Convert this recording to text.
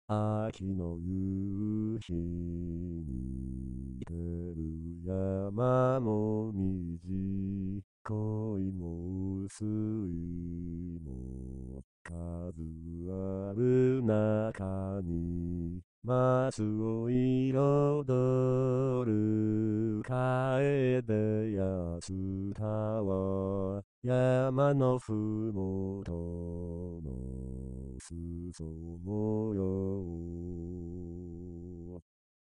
秋の夕日に照る山もみじ、恋も薄いも数ある中に、松を彩る楓やツタは、山のふもとの裾模様